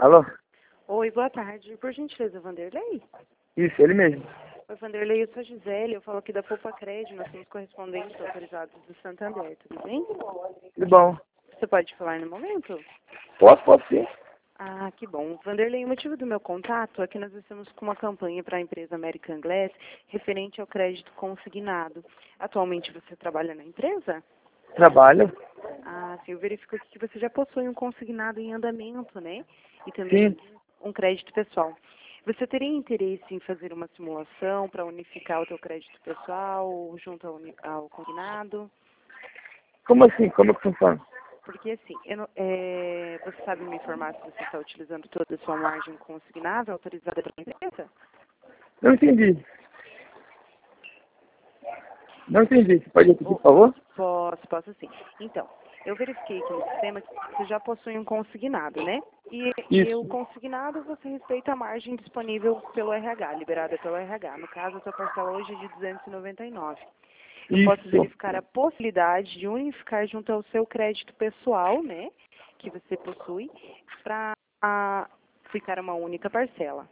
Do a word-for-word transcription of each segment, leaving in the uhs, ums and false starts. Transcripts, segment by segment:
Alô? Oi, boa tarde. Por gentileza, Vanderlei? Isso, ele mesmo. Oi, Vanderlei, eu sou a Gisele, eu falo aqui da Poupa Crédito, nós somos correspondentes autorizados do Santander, tudo bem? Tudo bom? Você pode falar no momento? Posso, posso sim. Ah, que bom. Vanderlei, o motivo do meu contato é que nós estamos com uma campanha para a empresa American Glass referente ao crédito consignado. Atualmente você trabalha na empresa? Trabalho? Ah, sim, eu verifico aqui que você já possui um consignado em andamento, né? E também Sim. um crédito pessoal. Você teria interesse em fazer uma simulação para unificar o teu crédito pessoal junto ao, uni- ao consignado? Como assim? Como que funciona? Porque assim, eu não- é, você sabe me informar se você está utilizando toda a sua margem consignável autorizada pela empresa? Não entendi. Não entendi. Você pode repetir, Ou- por favor? Posso, posso sim. Então, eu verifiquei aqui no sistema que você já possui um consignado, né? E, e o Isso. consignado você respeita a margem disponível pelo R H, liberada pelo R H. No caso, a sua parcela hoje é de duzentos e noventa e nove. Eu posso Isso. verificar a possibilidade de unificar junto ao seu crédito pessoal, né? Que você possui, para ficar uma única parcela.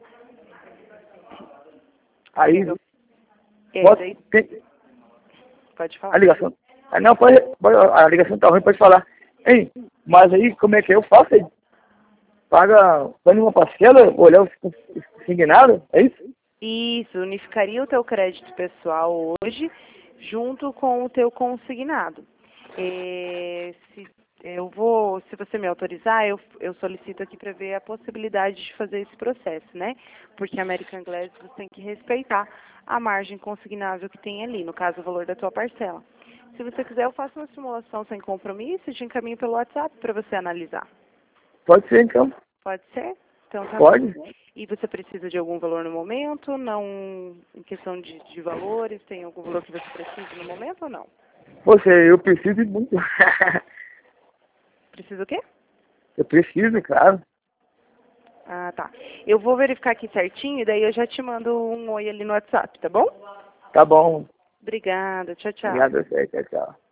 Aí, Eu, é, posso... daí, Tem... pode A falar. ligação... Ah, não, pode... pode- A ligação tá ruim, pode falar. Hein? Mas aí, como é que eu faço aí? Paga... Põe uma parcela, olhar o consignado? É isso? Isso, unificaria o teu crédito pessoal hoje junto com o teu consignado. É, se eu vou, se você me autorizar, eu, eu solicito aqui para ver a possibilidade de fazer esse processo, né? Porque a American Glass você tem que respeitar a margem consignável que tem ali, no caso o valor da tua parcela. Se você quiser, eu faço uma simulação sem compromisso e te encaminho pelo WhatsApp para você analisar. Pode ser, então. Pode ser? Então tá bom. Pode. E você precisa de algum valor no momento? Não, em questão de, de valores, tem algum valor que você precisa no momento ou não? Poxa, eu preciso de muito. Precisa o quê? Eu preciso, claro. Ah, tá. Eu vou verificar aqui certinho e daí eu já te mando um oi ali no WhatsApp, tá bom? Tá bom. Obrigada. Tchau, tchau. Obrigado a você. Tchau, tchau.